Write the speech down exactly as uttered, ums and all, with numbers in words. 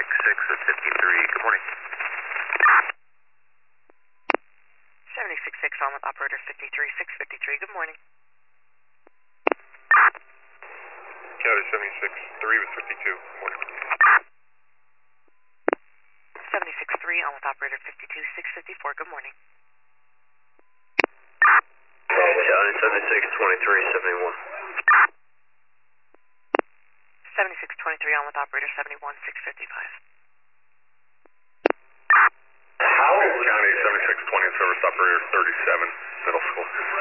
six at fifty-three, good morning. seventy-six six on with operator fifty-three six fifty-three, good morning. County seventy-six three with fifty-two, good morning. seventy-six three on with operator fifty-two six fifty-four, good morning. County seventy-six twenty-three seventy-one. seventy-six twenty-three on with operator seventy-one six fifty-five. County seventy-six twenty service operator thirty-seven, middle school.